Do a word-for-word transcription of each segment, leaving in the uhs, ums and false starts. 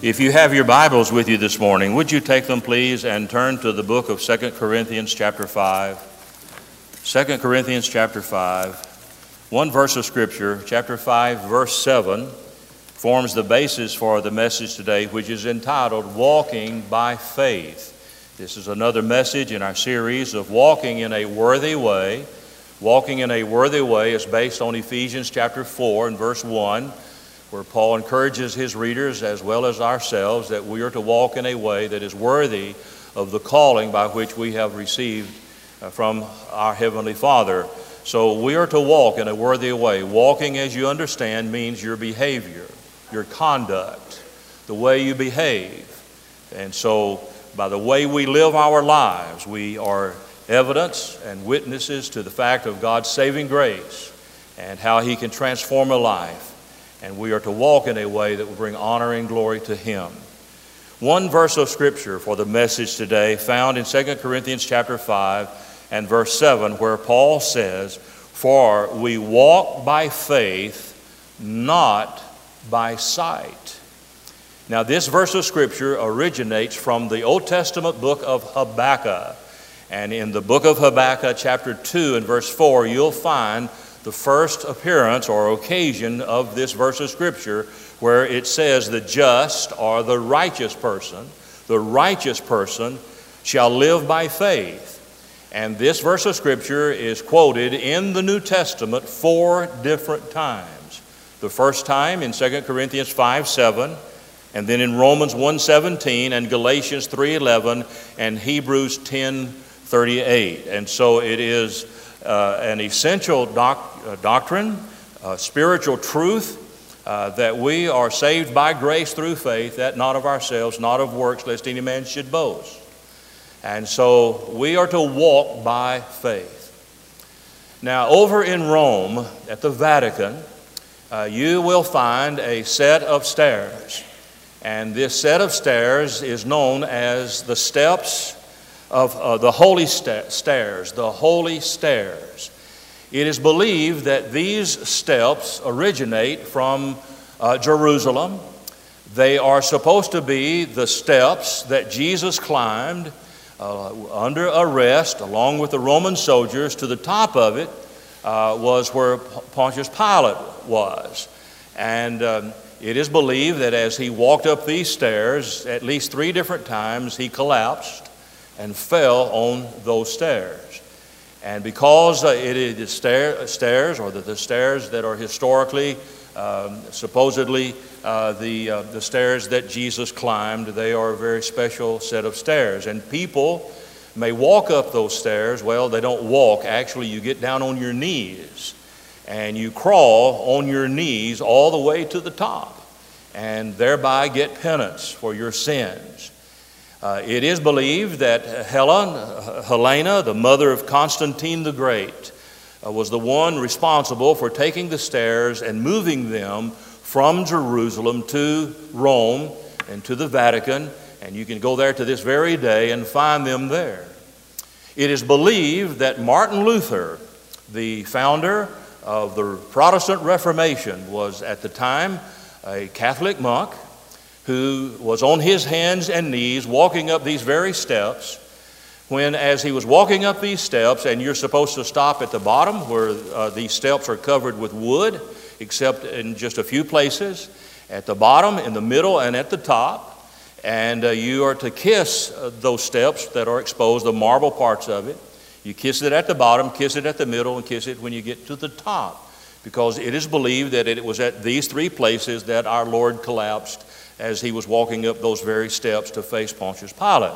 If you have your Bibles with you this morning, would you take them, please, and turn to the book of Second Corinthians chapter five. Second Corinthians chapter five. One verse of Scripture, chapter five, verse seven, forms the basis for the message today, which is entitled, Walking by Faith. This is another message in our series of walking in a worthy way. Walking in a worthy way is based on Ephesians chapter four and verse one, where Paul encourages his readers as well as ourselves that we are to walk in a way that is worthy of the calling by which we have received from our Heavenly Father. So we are to walk in a worthy way. Walking, as you understand, means your behavior, your conduct, the way you behave. And so by the way we live our lives, we are evidence and witnesses to the fact of God's saving grace and how He can transform a life. And we are to walk in a way that will bring honor and glory to Him. One verse of Scripture for the message today found in Second Corinthians chapter five and verse seven, where Paul says, "For we walk by faith, not by sight." Now this verse of Scripture originates from the Old Testament book of Habakkuk. And in the book of Habakkuk chapter two and verse four, you'll find the first appearance or occasion of this verse of Scripture, where it says the just or the righteous person, the righteous person shall live by faith. And this verse of Scripture is quoted in the New Testament four different times. The first time in Second Corinthians five seven, and then in Romans one seventeen, and Galatians three eleven, and Hebrews ten thirty-eight. And so it is uh, an essential doc- uh, doctrine, uh, spiritual truth, uh, that we are saved by grace through faith, that not of ourselves, not of works, lest any man should boast. And so we are to walk by faith. Now, over in Rome, at the Vatican, uh, you will find a set of stairs. And this set of stairs is known as the steps of uh, the holy sta- stairs, the holy stairs. It is believed that these steps originate from uh, Jerusalem. They are supposed to be the steps that Jesus climbed uh, under arrest along with the Roman soldiers. To the top of it uh, was where Pontius Pilate was. And um, it is believed that as he walked up these stairs, at least three different times, he collapsed and fell on those stairs. And because uh, it is stair, stairs, or the, the stairs that are historically, um, supposedly uh, the, uh, the stairs that Jesus climbed, they are a very special set of stairs. And people may walk up those stairs. Well, they don't walk. Actually, you get down on your knees and you crawl on your knees all the way to the top and thereby get penance for your sins. Uh, it is believed that Helen, uh, Helena, the mother of Constantine the Great, uh, was the one responsible for taking the stairs and moving them from Jerusalem to Rome and to the Vatican. And you can go there to this very day and find them there. It is believed that Martin Luther, the founder of the Protestant Reformation, was at the time a Catholic monk who was on his hands and knees walking up these very steps, when as he was walking up these steps, and you're supposed to stop at the bottom where uh, these steps are covered with wood, except in just a few places, at the bottom, in the middle, and at the top, and uh, you are to kiss uh, those steps that are exposed, the marble parts of it. You kiss it at the bottom, kiss it at the middle, and kiss it when you get to the top, because it is believed that it was at these three places that our Lord collapsed as he was walking up those very steps to face Pontius Pilate.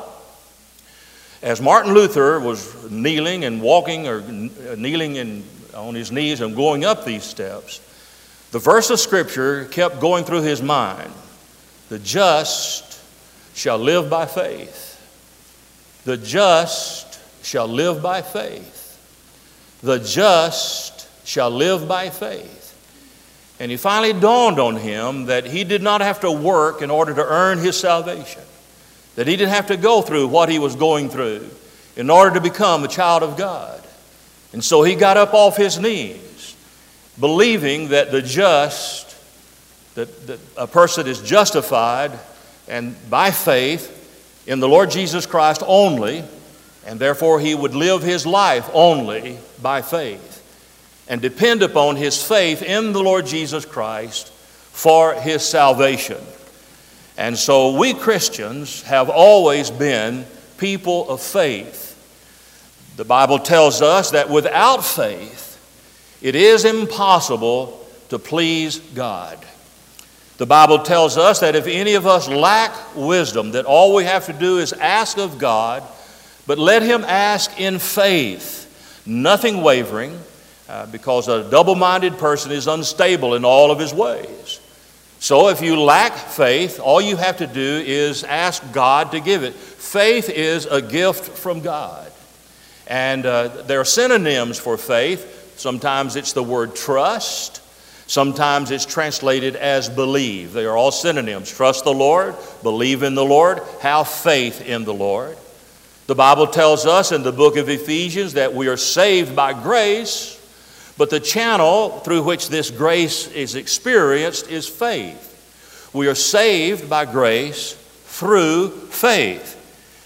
As Martin Luther was kneeling and walking, or kneeling and on his knees and going up these steps, the verse of Scripture kept going through his mind. The just shall live by faith. The just shall live by faith. The just shall live by faith. And it finally dawned on him that he did not have to work in order to earn his salvation, that he didn't have to go through what he was going through in order to become a child of God. And so he got up off his knees, believing that the just, that, that a person is justified and by faith in the Lord Jesus Christ only, and therefore he would live his life only by faith and depend upon his faith in the Lord Jesus Christ for his salvation. And so we Christians have always been people of faith. The Bible tells us that without faith, it is impossible to please God. The Bible tells us that if any of us lack wisdom, that all we have to do is ask of God, but let him ask in faith, nothing wavering, uh, because a double-minded person is unstable in all of his ways. So if you lack faith, all you have to do is ask God to give it. Faith is a gift from God. And uh, there are synonyms for faith. Sometimes it's the word trust. Sometimes it's translated as believe. They are all synonyms. Trust the Lord, believe in the Lord, have faith in the Lord. The Bible tells us in the book of Ephesians that we are saved by grace, but the channel through which this grace is experienced is faith. We are saved by grace through faith.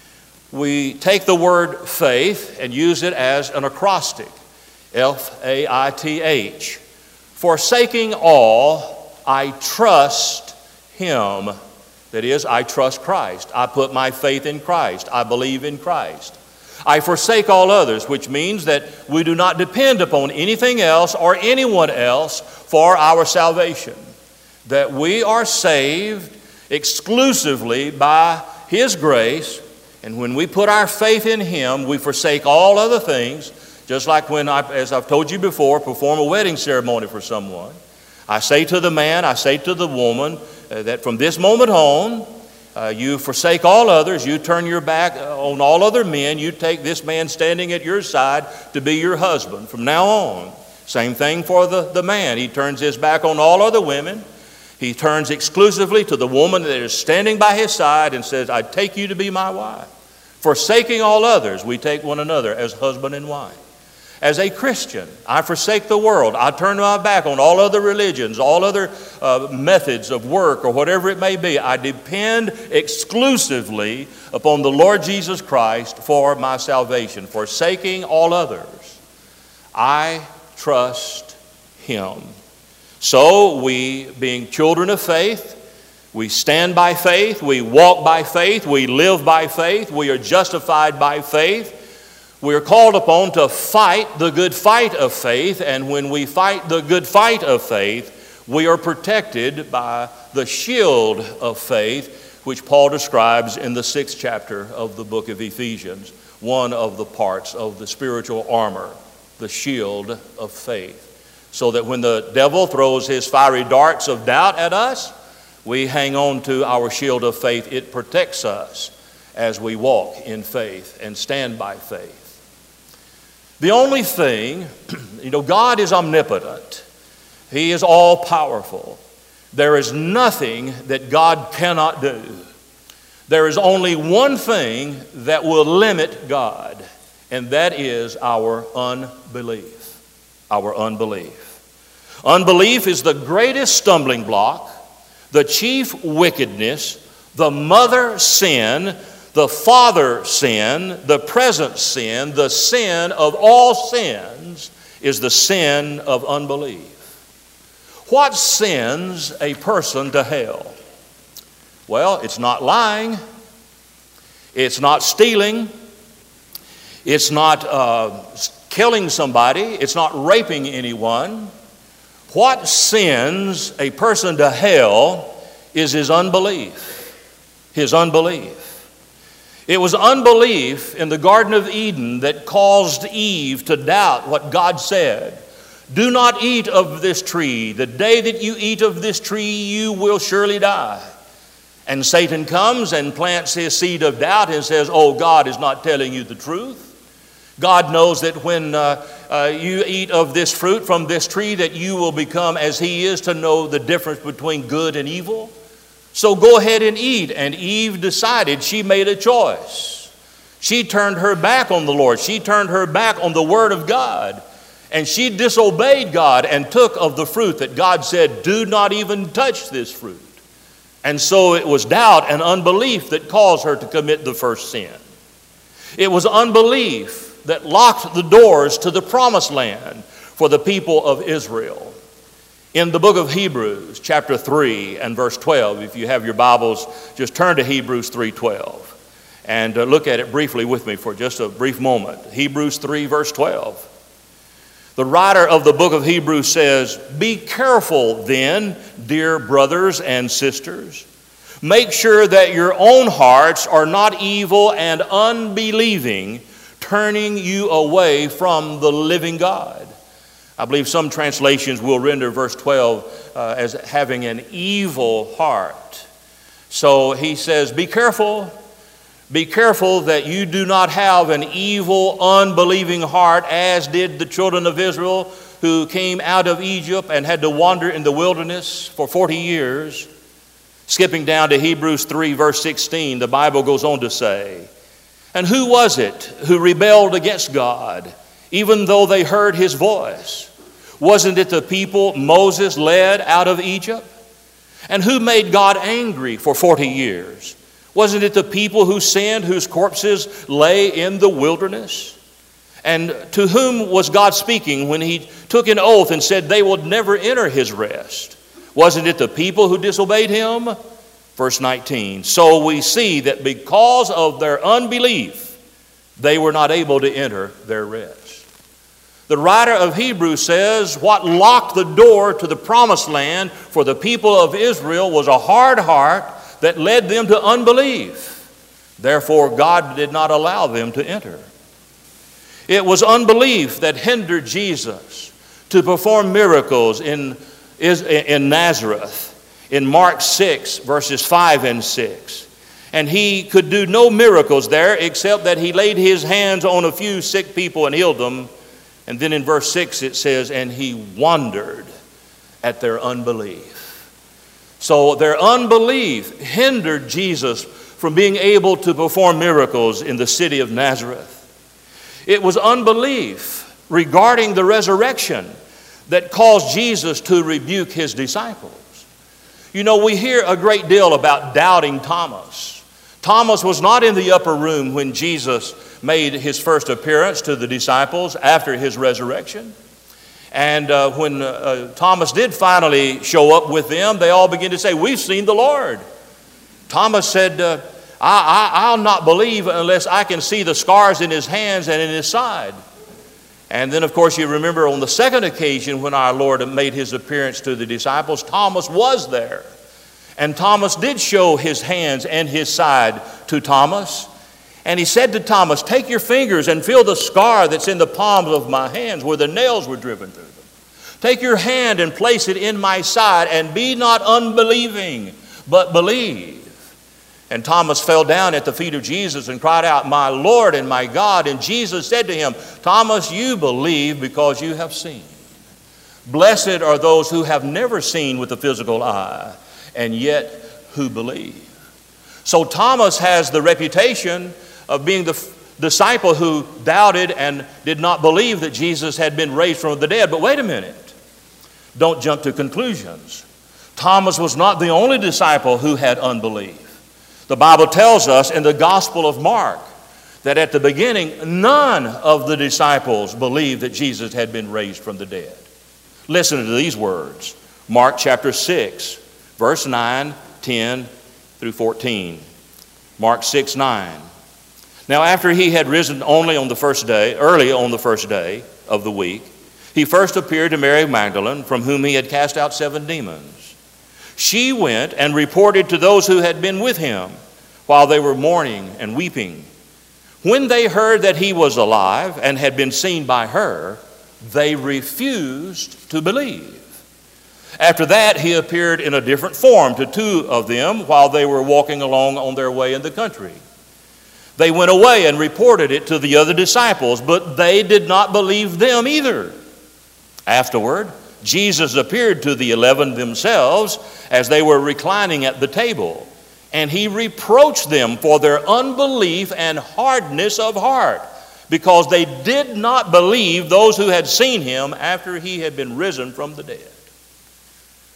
We take the word faith and use it as an acrostic, F A I T H. Forsaking all, I trust him. That is, I trust Christ. I put my faith in Christ. I believe in Christ. I forsake all others, which means that we do not depend upon anything else or anyone else for our salvation. That we are saved exclusively by his grace, and when we put our faith in him, we forsake all other things. Just like when, I, as I've told you before, perform a wedding ceremony for someone. I say to the man, I say to the woman, uh, that from this moment on, uh, you forsake all others, you turn your back on all other men, you take this man standing at your side to be your husband from now on. Same thing for the, the man. He turns his back on all other women. He turns exclusively to the woman that is standing by his side and says, I take you to be my wife. Forsaking all others, we take one another as husband and wife. As a Christian, I forsake the world. I turn my back on all other religions, all other uh, methods of work or whatever it may be. I depend exclusively upon the Lord Jesus Christ for my salvation. Forsaking all others, I trust him. So we, being children of faith, we stand by faith, we walk by faith, we live by faith, we are justified by faith. We are called upon to fight the good fight of faith, and when we fight the good fight of faith, we are protected by the shield of faith, which Paul describes in the sixth chapter of the book of Ephesians, one of the parts of the spiritual armor, the shield of faith. So that when the devil throws his fiery darts of doubt at us, we hang on to our shield of faith. It protects us as we walk in faith and stand by faith. The only thing, you know, God is omnipotent. He is all powerful. There is nothing that God cannot do. There is only one thing that will limit God, and that is our unbelief. Our unbelief. Unbelief is the greatest stumbling block, the chief wickedness, the mother sin, the father sin, the present sin, the sin of all sins is the sin of unbelief. What sends a person to hell? Well, it's not lying. It's not stealing. It's not uh, killing somebody. It's not raping anyone. What sends a person to hell is his unbelief. His unbelief. It was unbelief in the Garden of Eden that caused Eve to doubt what God said. Do not eat of this tree. The day that you eat of this tree, you will surely die. And Satan comes and plants his seed of doubt and says, oh, God is not telling you the truth. God knows that when uh, uh, you eat of this fruit from this tree, that you will become as he is to know the difference between good and evil. So go ahead and eat. And Eve decided, she made a choice. She turned her back on the Lord. She turned her back on the Word of God. And she disobeyed God and took of the fruit that God said, do not even touch this fruit. And so it was doubt and unbelief that caused her to commit the first sin. It was unbelief that locked the doors to the promised land for the people of Israel. In the book of Hebrews, chapter three and verse twelve, if you have your Bibles, just turn to Hebrews three twelve and uh, look at it briefly with me for just a brief moment. Hebrews three, verse twelve. The writer of the book of Hebrews says, "Be careful then, dear brothers and sisters. Make sure that your own hearts are not evil and unbelieving, turning you away from the living God." I believe some translations will render verse twelve uh, as having an evil heart. So he says, be careful. Be careful that you do not have an evil, unbelieving heart, as did the children of Israel who came out of Egypt and had to wander in the wilderness for forty years. Skipping down to Hebrews three, verse sixteen, the Bible goes on to say, "And who was it who rebelled against God, even though they heard his voice? Wasn't it the people Moses led out of Egypt? And who made God angry for forty years? Wasn't it the people who sinned, whose corpses lay in the wilderness? And to whom was God speaking when he took an oath and said they would never enter his rest? Wasn't it the people who disobeyed him?" Verse nineteen, "So we see that because of their unbelief, they were not able to enter their rest." The writer of Hebrews says what locked the door to the promised land for the people of Israel was a hard heart that led them to unbelief. Therefore, God did not allow them to enter. It was unbelief that hindered Jesus to perform miracles in, in Nazareth, in Mark six, verses five and six. And he could do no miracles there except that he laid his hands on a few sick people and healed them. And then in verse six it says, "And he wondered at their unbelief." So their unbelief hindered Jesus from being able to perform miracles in the city of Nazareth. It was unbelief regarding the resurrection that caused Jesus to rebuke his disciples. You know, we hear a great deal about doubting Thomas. Thomas was not in the upper room when Jesus made his first appearance to the disciples after his resurrection. And uh, when uh, Thomas did finally show up with them, they all began to say, "We've seen the Lord." Thomas said, uh, I, I, I'll not believe unless I can see the scars in his hands and in his side. And then, of course, you remember on the second occasion when our Lord made his appearance to the disciples, Thomas was there. And Thomas did show his hands and his side to Thomas. And he said to Thomas, "Take your fingers and feel the scar that's in the palms of my hands where the nails were driven through them. Take your hand and place it in my side, and be not unbelieving, but believe." And Thomas fell down at the feet of Jesus and cried out, "My Lord and my God." And Jesus said to him, "Thomas, you believe because you have seen. Blessed are those who have never seen with the physical eye, and yet who believe." So Thomas has the reputation of being the f- disciple who doubted and did not believe that Jesus had been raised from the dead. But wait a minute. Don't jump to conclusions. Thomas was not the only disciple who had unbelief. The Bible tells us in the Gospel of Mark that at the beginning, none of the disciples believed that Jesus had been raised from the dead. Listen to these words. Mark chapter six, verse nine, ten through fourteen. Mark six, nine. "Now after he had risen only on the first day, early on the first day of the week, he first appeared to Mary Magdalene, from whom he had cast out seven demons. She went and reported to those who had been with him while they were mourning and weeping. When they heard that he was alive and had been seen by her, they refused to believe. After that, he appeared in a different form to two of them while they were walking along on their way in the country. They went away and reported it to the other disciples, but they did not believe them either. Afterward, Jesus appeared to the eleven themselves as they were reclining at the table, and he reproached them for their unbelief and hardness of heart, because they did not believe those who had seen him after he had been risen from the dead.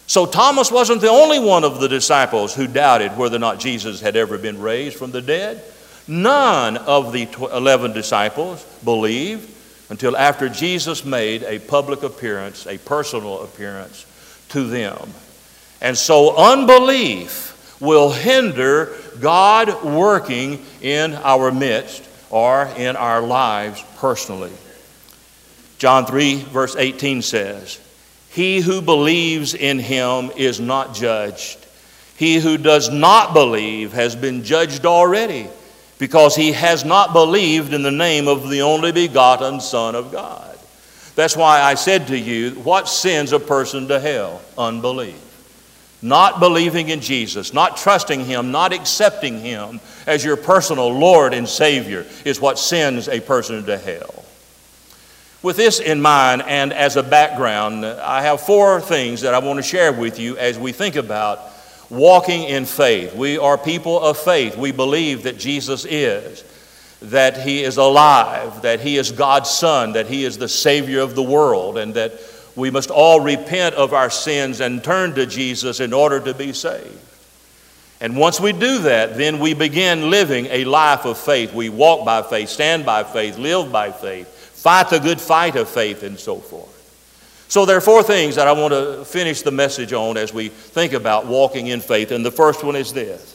So Thomas wasn't the only one of the disciples who doubted whether or not Jesus had ever been raised from the dead. None of the eleven disciples believed until after Jesus made a public appearance, a personal appearance to them. And so unbelief will hinder God working in our midst or in our lives personally. John three verse eighteen says, "He who believes in him is not judged. He who does not believe has been judged already, because he has not believed in the name of the only begotten Son of God." That's why I said to you, what sends a person to hell? Unbelief. Not believing in Jesus, not trusting him, not accepting him as your personal Lord and Savior is what sends a person to hell. With this in mind and as a background, I have four things that I want to share with you as we think about walking in faith. We are people of faith. We believe that Jesus is, that he is alive, that he is God's Son, that he is the Savior of the world, and that we must all repent of our sins and turn to Jesus in order to be saved. And once we do that, then we begin living a life of faith. We walk by faith, stand by faith, live by faith, fight the good fight of faith, and so forth. So there are four things that I want to finish the message on as we think about walking in faith. And the first one is this: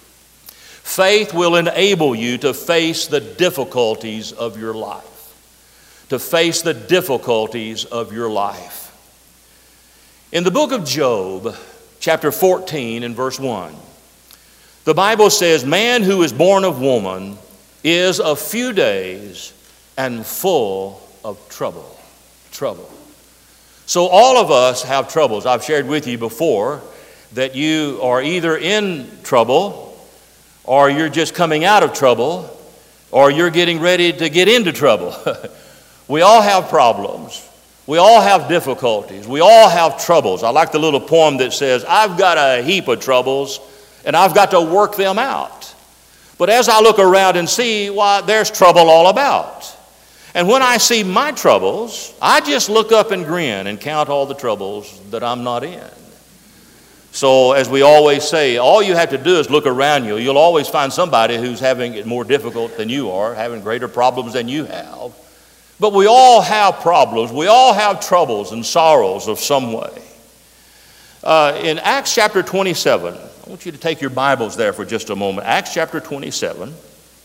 faith will enable you to face the difficulties of your life. To face the difficulties of your life. In the book of Job, chapter fourteen and verse one, the Bible says, "Man who is born of woman is of few days and full of trouble." Trouble. So all of us have troubles. I've shared with you before that you are either in trouble, or you're just coming out of trouble, or you're getting ready to get into trouble. We all have problems. We all have difficulties. We all have troubles. I like the little poem that says, "I've got a heap of troubles and I've got to work them out. But as I look around and see, why, there's trouble all about. And when I see my troubles, I just look up and grin and count all the troubles that I'm not in." So as we always say, all you have to do is look around you. You'll always find somebody who's having it more difficult than you are, having greater problems than you have. But we all have problems. We all have troubles and sorrows of some way. Uh, in Acts chapter twenty-seven, I want you to take your Bibles there for just a moment. Acts chapter twenty-seven.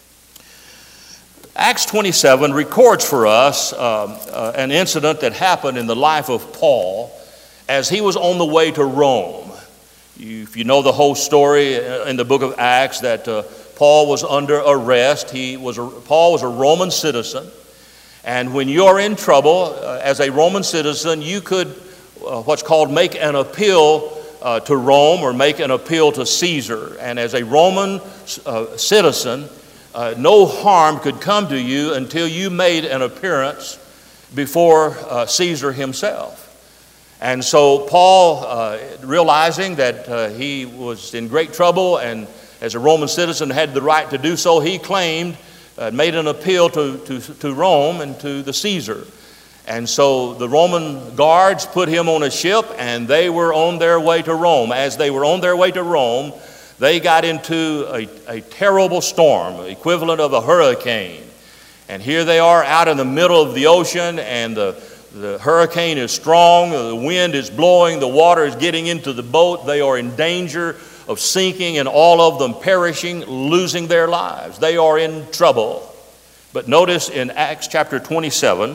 Acts twenty-seven records for us uh, uh, an incident that happened in the life of Paul as he was on the way to Rome. You, if you know the whole story in the book of Acts, that uh, Paul was under arrest. He was a, Paul was a Roman citizen. And when you're in trouble, uh, as a Roman citizen, you could, uh, what's called, make an appeal uh, to Rome or make an appeal to Caesar. And as a Roman uh, citizen, uh, no harm could come to you until you made an appearance before uh, Caesar himself. And so Paul, uh, realizing that uh, he was in great trouble and as a Roman citizen had the right to do so, he claimed Uh, made an appeal to, to, to Rome and to the Caesar. And so the Roman guards put him on a ship and they were on their way to Rome. As they were on their way to Rome, they got into a, a terrible storm, equivalent of a hurricane. And here they are out in the middle of the ocean, and the, the hurricane is strong, the wind is blowing, the water is getting into the boat. They are in danger of sinking and all of them perishing, losing their lives. They are in trouble. But notice in Acts chapter twenty-seven,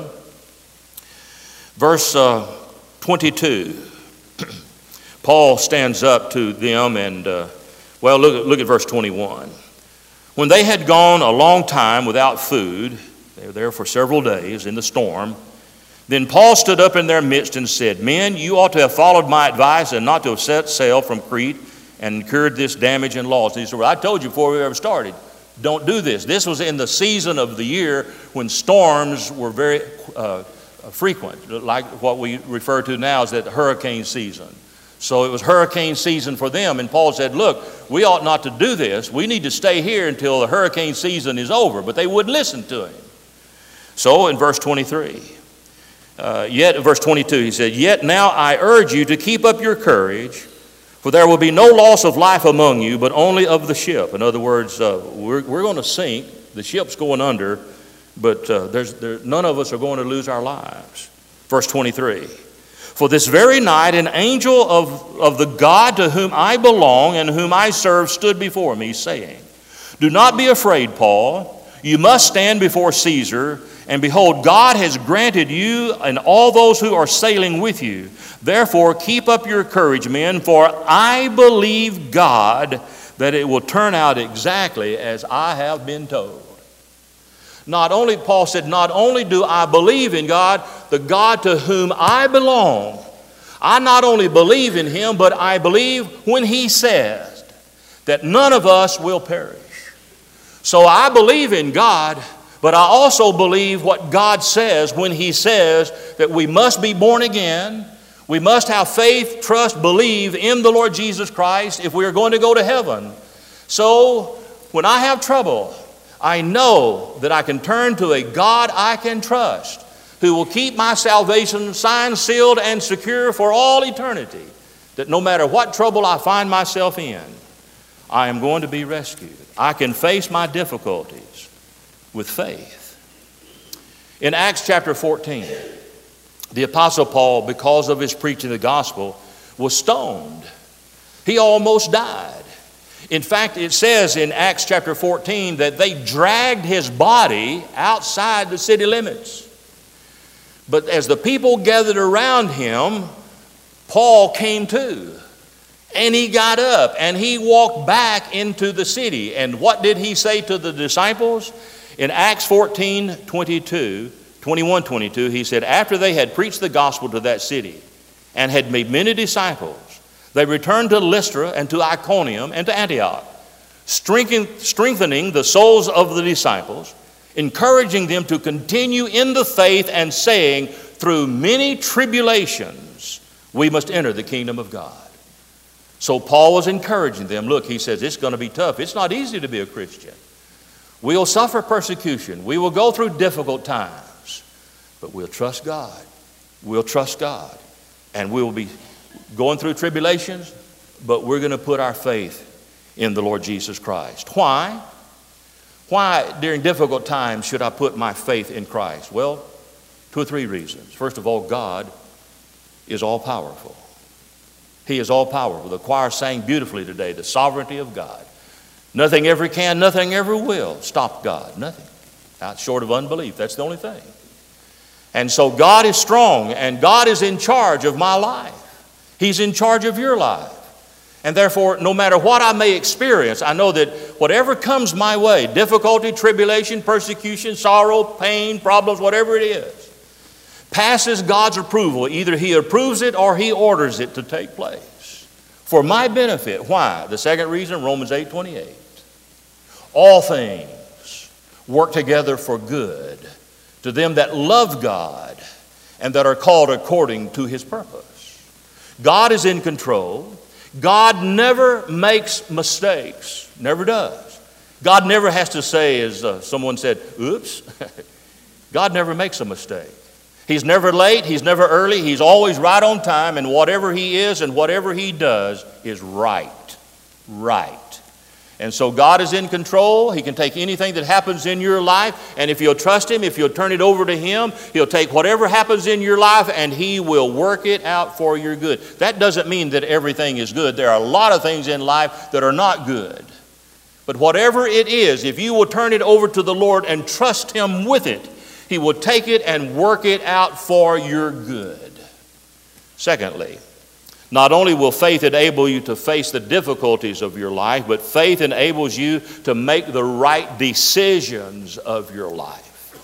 verse uh, twenty-two, Paul stands up to them and, uh, well, look, look at verse twenty-one. "When they had gone a long time without food," they were there for several days in the storm, "then Paul stood up in their midst and said, 'Men, you ought to have followed my advice and not to have set sail from Crete and incurred this damage and loss.'" He said, "Well, I told you before we ever started, don't do this." This was in the season of the year when storms were very uh, frequent, like what we refer to now as that hurricane season. So it was hurricane season for them, and Paul said, "Look, we ought not to do this. We need to stay here until the hurricane season is over." But they wouldn't listen to him. So in verse twenty-three, Uh, yet, verse twenty-two, he said, "Yet now I urge you to keep up your courage, for there will be no loss of life among you, but only of the ship." In other words, uh, we're, we're going to sink. The ship's going under, but uh, there's, there, none of us are going to lose our lives. Verse twenty-three, "For this very night an angel of, of the God to whom I belong and whom I serve stood before me, saying, 'Do not be afraid, Paul. You must stand before Caesar. And behold, God has granted you and all those who are sailing with you. Therefore, keep up your courage, men, for I believe God that it will turn out exactly as I have been told.'" Not only, Paul said, not only do I believe in God, the God to whom I belong, I not only believe in him, but I believe when he says that none of us will perish. So I believe in God, but I also believe what God says when he says that we must be born again. We must have faith, trust, believe in the Lord Jesus Christ if we are going to go to heaven. So when I have trouble, I know that I can turn to a God I can trust, who will keep my salvation signed, sealed, and secure for all eternity. That no matter what trouble I find myself in, I am going to be rescued. I can face my difficulties with faith. In Acts chapter fourteen, the Apostle Paul, because of his preaching the gospel, was stoned. He almost died. In fact, it says in Acts chapter fourteen that they dragged his body outside the city limits. But as the people gathered around him, Paul came to. And he got up and he walked back into the city. And what did he say to the disciples? In Acts fourteen, twenty-two, twenty-one, twenty-two, he said, "After they had preached the gospel to that city and had made many disciples, they returned to Lystra and to Iconium and to Antioch, strengthening the souls of the disciples, encouraging them to continue in the faith, and saying, 'Through many tribulations we must enter the kingdom of God.'" So Paul was encouraging them. Look, he says, it's going to be tough. It's not easy to be a Christian. We'll suffer persecution. We will go through difficult times. But we'll trust God. We'll trust God. And we will be going through tribulations, but we're going to put our faith in the Lord Jesus Christ. Why? Why during difficult times should I put my faith in Christ? Well, two or three reasons. First of all, God is all-powerful. He is all-powerful. The choir sang beautifully today, the sovereignty of God. Nothing ever can, nothing ever will stop God. Nothing. Not short of unbelief. That's the only thing. And so God is strong, and God is in charge of my life. He's in charge of your life. And therefore, no matter what I may experience, I know that whatever comes my way, difficulty, tribulation, persecution, sorrow, pain, problems, whatever it is, passes God's approval. Either he approves it or he orders it to take place for my benefit. Why? The second reason, Romans eight twenty-eight. All things work together for good to them that love God and that are called according to his purpose. God is in control. God never makes mistakes. Never does. God never has to say, as uh, someone said, oops. God never makes a mistake. He's never late, he's never early, he's always right on time, and whatever he is and whatever he does is right. Right. And so God is in control. He can take anything that happens in your life, and if you'll trust him, if you'll turn it over to him, he'll take whatever happens in your life and he will work it out for your good. That doesn't mean that everything is good. There are a lot of things in life that are not good. But whatever it is, if you will turn it over to the Lord and trust him with it, he will take it and work it out for your good. Secondly, not only will faith enable you to face the difficulties of your life, but faith enables you to make the right decisions of your life.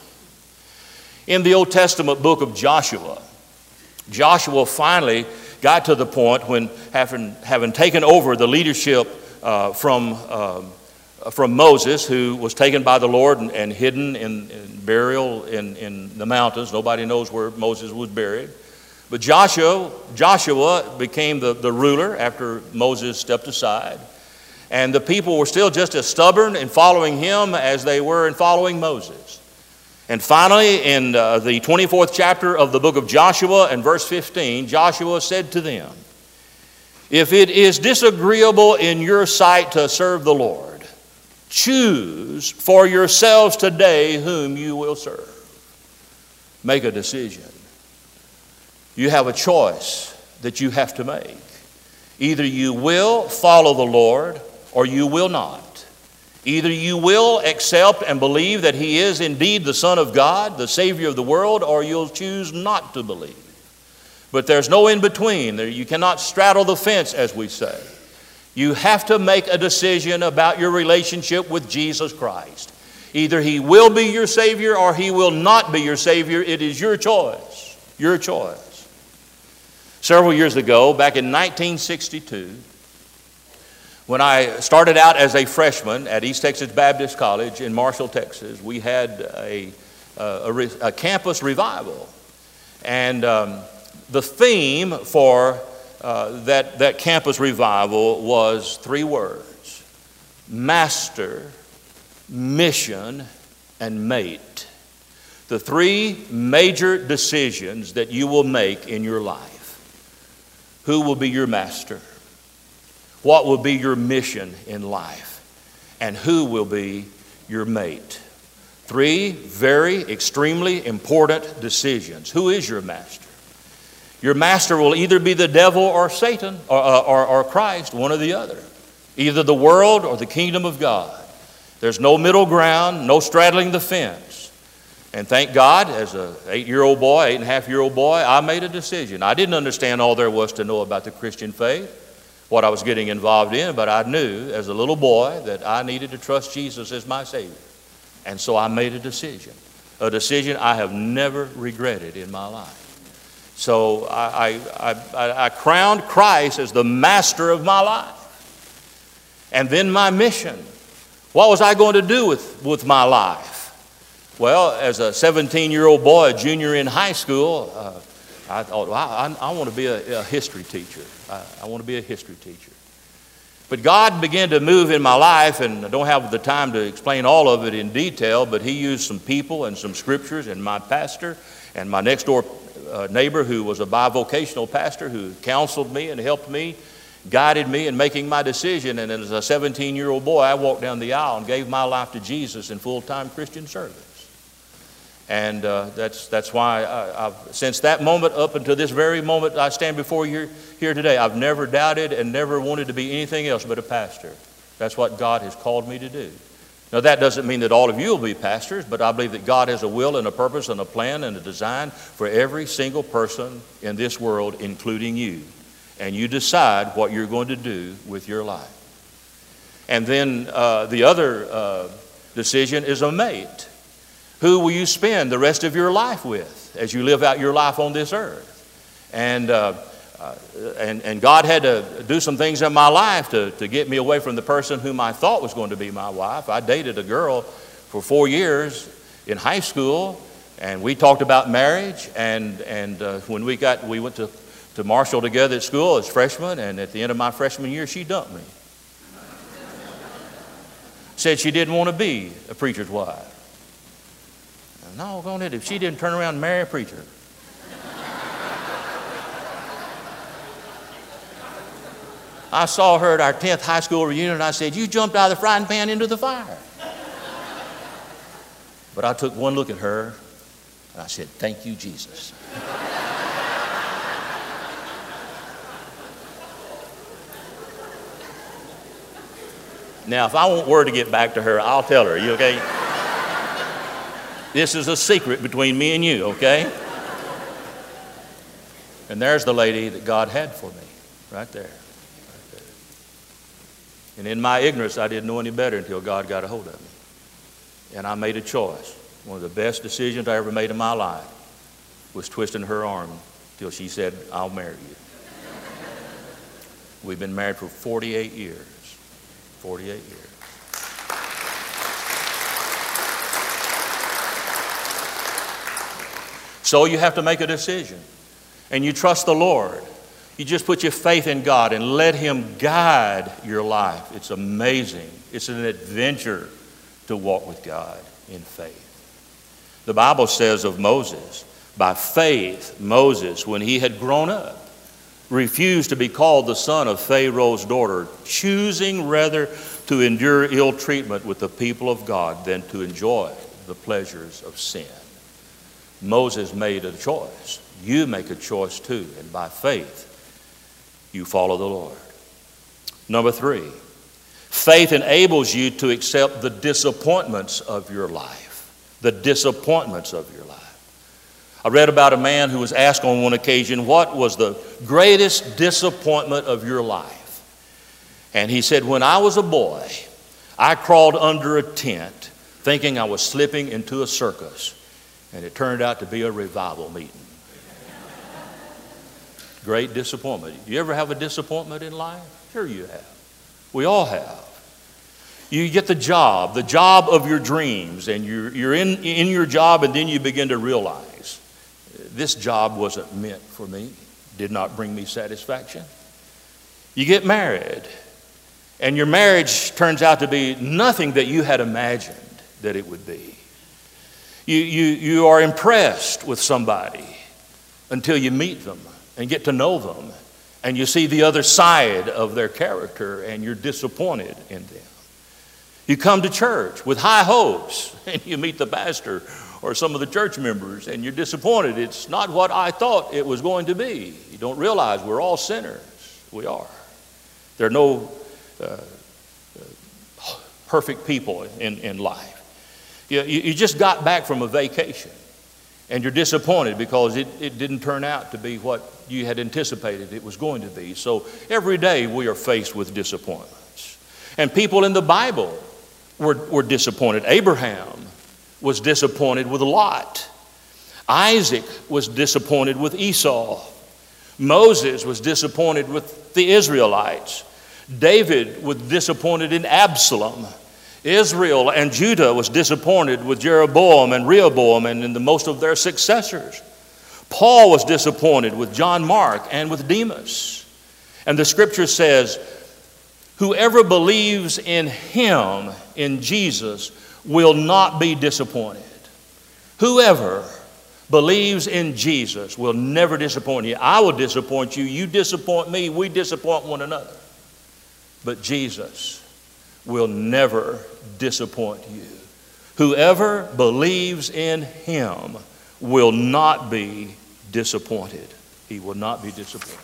In the Old Testament book of Joshua, Joshua finally got to the point when, having, having taken over the leadership uh, from um, from Moses, who was taken by the Lord and, and hidden in, in burial in, in the mountains. Nobody knows where Moses was buried. But Joshua, Joshua became the, the ruler after Moses stepped aside. And the people were still just as stubborn in following him as they were in following Moses. And finally, in uh, the twenty-fourth chapter of the book of Joshua and verse fifteen, Joshua said to them, if it is disagreeable in your sight to serve the Lord, choose for yourselves today whom you will serve. Make a decision. You have a choice that you have to make. Either you will follow the Lord or you will not. Either you will accept and believe that He is indeed the Son of God, the Savior of the world, or you'll choose not to believe. But there's no in between. You cannot straddle the fence, as we say. You have to make a decision about your relationship with Jesus Christ. Either He will be your Savior or He will not be your Savior. It is your choice. Your choice. Several years ago, back in nineteen sixty-two, when I started out as a freshman at East Texas Baptist College in Marshall, Texas, we had a, a, a, a campus revival. And um, the theme for uh, that, that campus revival was three words: master, mission, and mate. The three major decisions that you will make in your life. Who will be your master? What will be your mission in life? And who will be your mate? Three very extremely important decisions. Who is your master? Your master will either be the devil or Satan or, or, or Christ, one or the other. Either the world or the kingdom of God. There's no middle ground, no straddling the fence. And thank God, as an eight-year-old boy, eight-and-a-half-year-old boy, I made a decision. I didn't understand all there was to know about the Christian faith, what I was getting involved in, but I knew as a little boy that I needed to trust Jesus as my Savior. And so I made a decision, a decision I have never regretted in my life. So I, I, I, I crowned Christ as the master of my life. And then my mission. What was I going to do with, with my life? Well, as a seventeen-year-old boy, a junior in high school, uh, I thought, well, I, I want to be a, a history teacher. I, I want to be a history teacher. But God began to move in my life, and I don't have the time to explain all of it in detail, but He used some people and some scriptures, and my pastor and my next-door uh, neighbor, who was a bivocational pastor, who counseled me and helped me, guided me in making my decision. And as a seventeen-year-old boy, I walked down the aisle and gave my life to Jesus in full-time Christian service. And uh, that's that's why I, I've, since that moment up until this very moment I stand before you here today, I've never doubted and never wanted to be anything else but a pastor. That's what God has called me to do. Now, that doesn't mean that all of you will be pastors, but I believe that God has a will and a purpose and a plan and a design for every single person in this world, including you. And you decide what you're going to do with your life. And then uh, the other uh, decision is a mate. Who will you spend the rest of your life with as you live out your life on this earth? And uh, uh, and, and God had to do some things in my life to, to get me away from the person whom I thought was going to be my wife. I dated a girl for four years in high school, and we talked about marriage. And and uh, when we got we went to, to Marshall together at school as freshmen, and at the end of my freshman year, she dumped me. Said she didn't want to be a preacher's wife. No, go ahead. If she didn't turn around and marry a preacher. I saw her at our tenth high school reunion, and I said, you jumped out of the frying pan into the fire. But I took one look at her, and I said, thank you, Jesus. Now, if I want word to get back to her, I'll tell her. You okay? This is a secret between me and you, okay? And there's the lady that God had for me, right there, right there. And in my ignorance, I didn't know any better until God got a hold of me. And I made a choice. One of the best decisions I ever made in my life was twisting her arm till she said, I'll marry you. We've been married for forty-eight years. forty-eight years. So you have to make a decision, and you trust the Lord. You just put your faith in God and let Him guide your life. It's amazing. It's an adventure to walk with God in faith. The Bible says of Moses, by faith, Moses, when he had grown up, refused to be called the son of Pharaoh's daughter, choosing rather to endure ill treatment with the people of God than to enjoy the pleasures of sin. Moses made a choice. You make a choice too, and by faith, you follow the Lord. Number three, faith enables you to accept the disappointments of your life. The disappointments of your life. I read about a man who was asked on one occasion, what was the greatest disappointment of your life? And he said, when I was a boy, I crawled under a tent thinking I was slipping into a circus, and it turned out to be a revival meeting. Great disappointment. You ever have a disappointment in life? Sure you have. We all have. You get the job, the job of your dreams, and you're, you're in, in your job, and then you begin to realize, this job wasn't meant for me, did not bring me satisfaction. You get married, and your marriage turns out to be nothing that you had imagined that it would be. You, you, you are impressed with somebody until you meet them and get to know them, and you see the other side of their character, and you're disappointed in them. You come to church with high hopes, and you meet the pastor or some of the church members, and you're disappointed. It's not what I thought it was going to be. You don't realize we're all sinners. We are. There are no uh, uh, perfect people in, in life. You, you just got back from a vacation, and you're disappointed because it, it didn't turn out to be what you had anticipated it was going to be. So every day we are faced with disappointments. And people in the Bible were, were disappointed. Abraham was disappointed with Lot. Isaac was disappointed with Esau. Moses was disappointed with the Israelites. David was disappointed in Absalom. Israel and Judah was disappointed with Jeroboam and Rehoboam and in the most of their successors. Paul was disappointed with John Mark and with Demas. And the scripture says, whoever believes in him, in Jesus, will not be disappointed. Whoever believes in Jesus will never disappoint you. I will disappoint you. You disappoint me. We disappoint one another. But Jesus will never disappoint you. Whoever believes in him will not be disappointed. He will not be disappointed.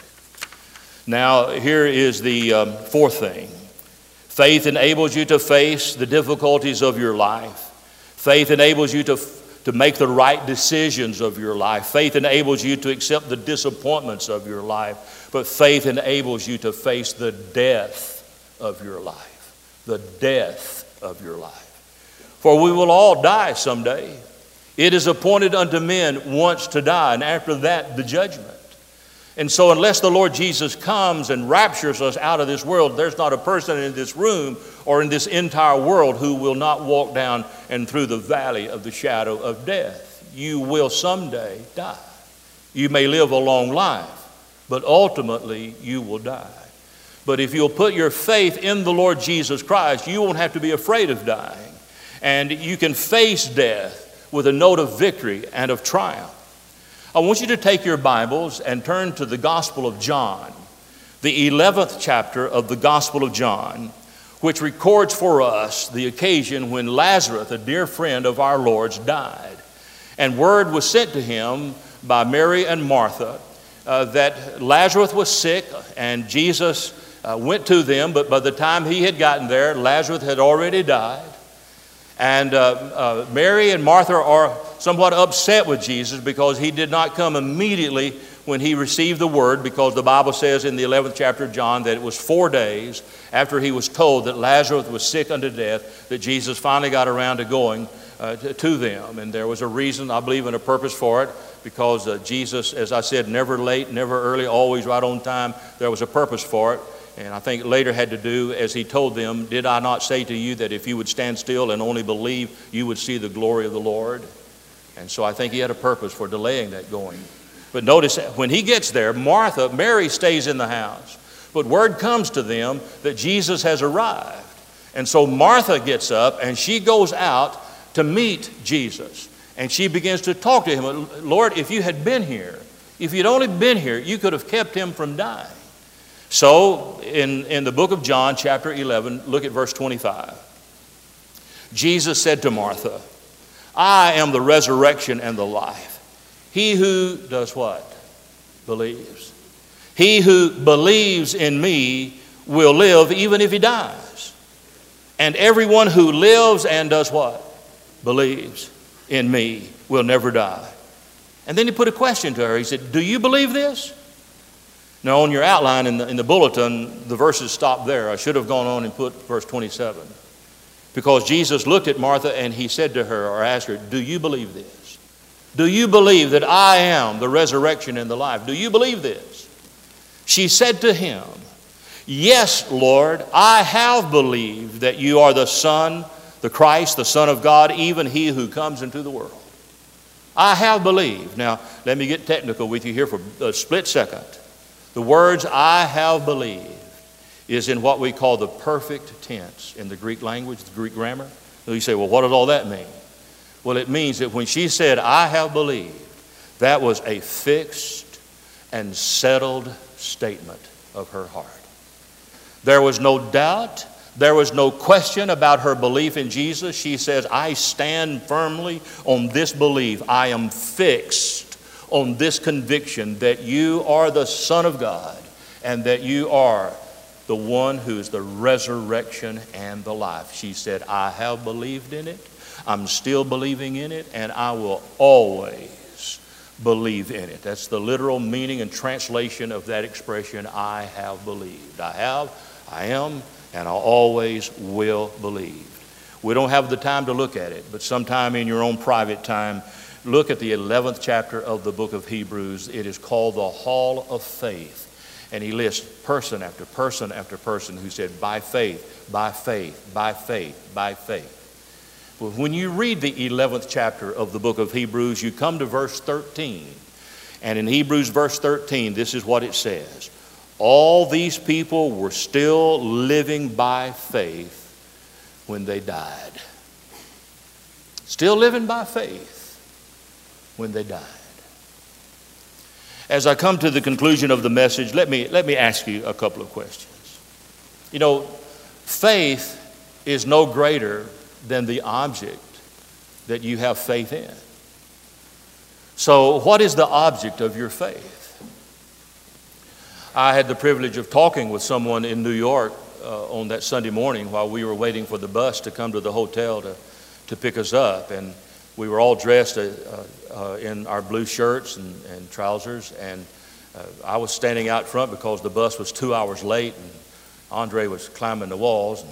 Now, here is the um, fourth thing. Faith enables you to face the difficulties of your life. Faith enables you to, to make the right decisions of your life. Faith enables you to accept the disappointments of your life. But faith enables you to face the death of your life. The death of your life. For we will all die someday. It is appointed unto men once to die, and after that the judgment. And so unless the Lord Jesus comes and raptures us out of this world, there's not a person in this room or in this entire world who will not walk down and through the valley of the shadow of death. You will someday die. You may live a long life, but ultimately you will die. But if you'll put your faith in the Lord Jesus Christ, you won't have to be afraid of dying. And you can face death with a note of victory and of triumph. I want you to take your Bibles and turn to the Gospel of John, the eleventh chapter of the Gospel of John, which records for us the occasion when Lazarus, a dear friend of our Lord's, died. And word was sent to him by Mary and Martha uh, that Lazarus was sick, and Jesus uh, went to them, but by the time he had gotten there, Lazarus had already died. And uh, uh, Mary and Martha are somewhat upset with Jesus because he did not come immediately when he received the word, because the Bible says in the eleventh chapter of John that it was four days after he was told that Lazarus was sick unto death that Jesus finally got around to going uh, to, to them. And there was a reason, I believe, and a purpose for it, because uh, Jesus, as I said, never late, never early, always right on time. There was a purpose for it. And I think later had to do, as he told them, did I not say to you that if you would stand still and only believe, you would see the glory of the Lord? And so I think he had a purpose for delaying that going. But notice, when he gets there, Martha, Mary stays in the house. But word comes to them that Jesus has arrived. And so Martha gets up and she goes out to meet Jesus. And she begins to talk to him. Lord, if you had been here, if you'd only been here, you could have kept him from dying. So in, in the book of John, chapter eleven, look at verse twenty-five. Jesus said to Martha, I am the resurrection and the life. He who does what? Believes. He who believes in me will live even if he dies. And everyone who lives and does what? Believes in me will never die. And then he put a question to her. He said, do you believe this? Now on your outline in the, in the bulletin, the verses stop there. I should have gone on and put verse twenty-seven. Because Jesus looked at Martha and he said to her or asked her, do you believe this? Do you believe that I am the resurrection and the life? Do you believe this? She said to him, yes, Lord, I have believed that you are the Son, the Christ, the Son of God, even he who comes into the world. I have believed. Now, let me get technical with you here for a split second. The words I have believed is in what we call the perfect tense in the Greek language, the Greek grammar. So you say, well, what does all that mean? Well, it means that when she said, I have believed, that was a fixed and settled statement of her heart. There was no doubt. There was no question about her belief in Jesus. She says, I stand firmly on this belief. I am fixed on this conviction that you are the Son of God and that you are the one who is the resurrection and the life. She said, I have believed in it. I'm still believing in it, and I will always believe in it. That's the literal meaning and translation of that expression, I have believed. I have, I am, and I always will believe. We don't have the time to look at it, but sometime in your own private time, look at the eleventh chapter of the book of Hebrews. It is called the Hall of Faith. And he lists person after person after person who said, by faith, by faith, by faith, by faith. But when you read the eleventh chapter of the book of Hebrews, you come to verse thirteen. And in Hebrews verse thirteen, this is what it says. All these people were still living by faith when they died. Still living by faith when they died. As I come to the conclusion of the message, let me, let me ask you a couple of questions. You know, faith is no greater than the object that you have faith in. So what is the object of your faith? I had the privilege of talking with someone in New York uh, on that Sunday morning while we were waiting for the bus to come to the hotel to, to pick us up. And we were all dressed uh, uh, in our blue shirts and, and trousers. And uh, I was standing out front because the bus was two hours late and Andre was climbing the walls.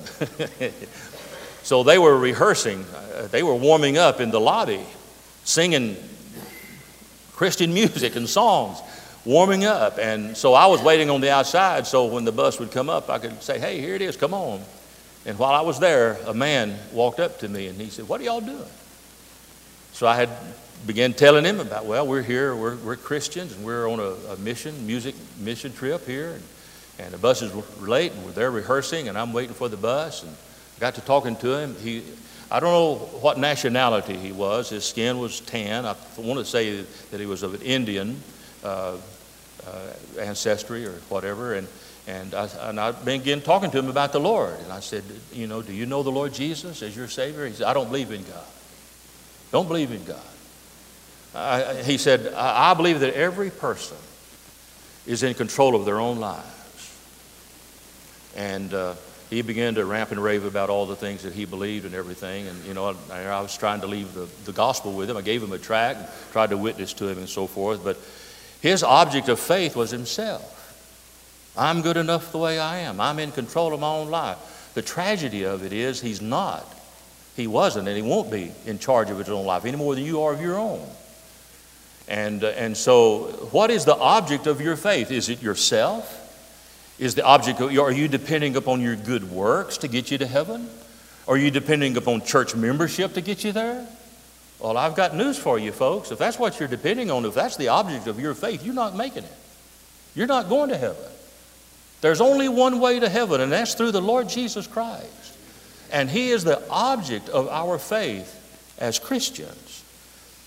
So they were rehearsing. Uh, they were warming up in the lobby, singing Christian music and songs, warming up. And so I was waiting on the outside so when the bus would come up, I could say, hey, here it is, come on. And while I was there, a man walked up to me and he said, what are y'all doing? So I had began telling him about, well, we're here, we're, we're Christians, and we're on a, a mission, music mission trip here. And, and the bus is late, and we're there rehearsing, and I'm waiting for the bus. And I got to talking to him. He, I don't know what nationality he was. His skin was tan. I want to say that he was of an Indian uh, uh, ancestry or whatever. And and I, and I began talking to him about the Lord. And I said, you know, do you know the Lord Jesus as your Savior? He said, I don't believe in God. Don't believe in God. I, he said, I, I believe that every person is in control of their own lives. And uh, he began to rant and rave about all the things that he believed and everything. And, you know, I, I was trying to leave the, the gospel with him. I gave him a tract and tried to witness to him and so forth. But his object of faith was himself. I'm good enough the way I am. I'm in control of my own life. The tragedy of it is he's not. He wasn't, and he won't be in charge of his own life any more than you are of your own. And, uh, and so what is the object of your faith? Is it yourself? Is the object of, are you depending upon your good works to get you to heaven? Are you depending upon church membership to get you there? Well, I've got news for you, folks. If that's what you're depending on, if that's the object of your faith, you're not making it. You're not going to heaven. There's only one way to heaven, and that's through the Lord Jesus Christ. And he is the object of our faith as Christians.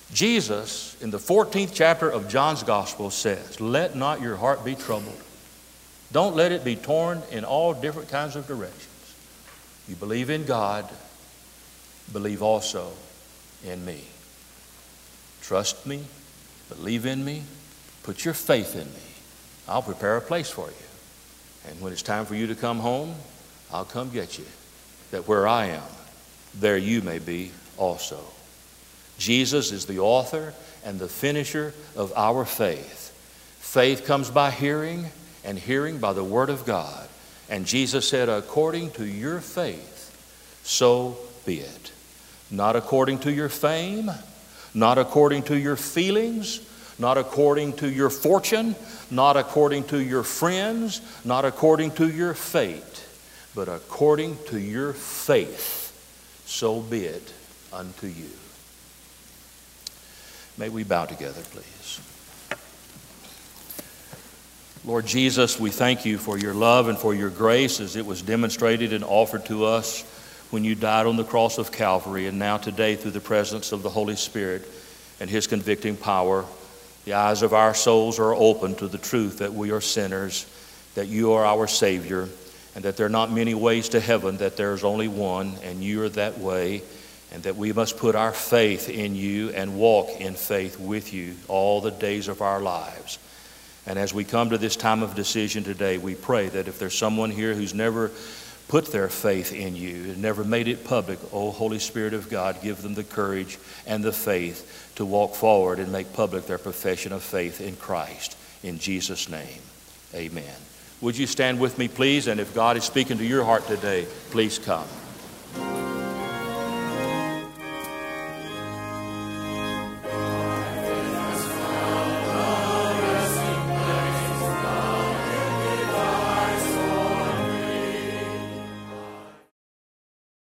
Jesus, in the fourteenth chapter of John's Gospel, says, let not your heart be troubled. Don't let it be torn in all different kinds of directions. You believe in God, believe also in me. Trust me, believe in me, put your faith in me. I'll prepare a place for you. And when it's time for you to come home, I'll come get you, that where I am, there you may be also. Jesus is the author and the finisher of our faith. Faith comes by hearing, and hearing by the word of God. And Jesus said, according to your faith, so be it. Not according to your fame, not according to your feelings, not according to your fortune, not according to your friends, not according to your fate, but according to your faith, so be it unto you. May we bow together, please. Lord Jesus, we thank you for your love and for your grace as it was demonstrated and offered to us when you died on the cross of Calvary, and now today through the presence of the Holy Spirit and his convicting power, the eyes of our souls are open to the truth that we are sinners, that you are our Savior, and that there are not many ways to heaven, that there is only one, and you are that way, and that we must put our faith in you and walk in faith with you all the days of our lives. And as we come to this time of decision today, we pray that if there's someone here who's never put their faith in you and never made it public, oh, Holy Spirit of God, give them the courage and the faith to walk forward and make public their profession of faith in Christ. In Jesus' name, amen. Would you stand with me, please? And if God is speaking to your heart today, please come.